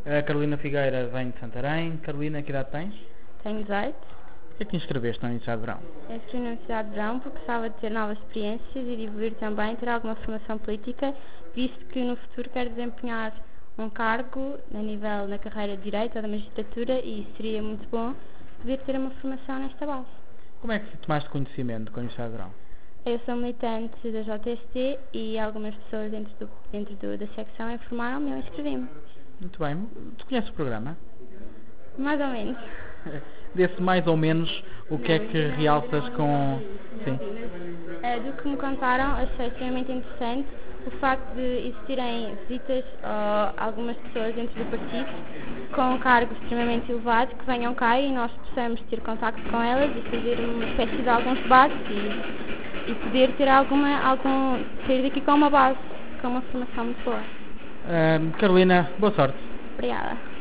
A Carolina Figueira vem de Santarém. Carolina, que idade tens? Tenho 18. Porquê é que inscreveste na Universidade de Verão? Eu estou na Universidade de Verão porque gostava de ter novas experiências e de evoluir também, ter alguma formação política, visto que no futuro quero desempenhar um cargo na carreira de Direito ou da Magistratura e seria muito bom poder ter uma formação nesta base. Como é que tomaste conhecimento com a Universidade de Verão? Eu sou militante da JST e algumas pessoas dentro da secção informaram-me e eu inscrevi-me. Muito bem. Tu conheces o programa? Mais ou menos. Desse mais ou menos, o que é que realças com... Sim. Do que me contaram, achei extremamente interessante o facto de existirem visitas a algumas pessoas dentro do partido com cargos extremamente elevados que venham cá e nós possamos ter contacto com elas e fazer uma espécie de alguns debates e poder ter sair daqui com uma base, com uma formação muito boa. Carolina, boa sorte. Obrigada.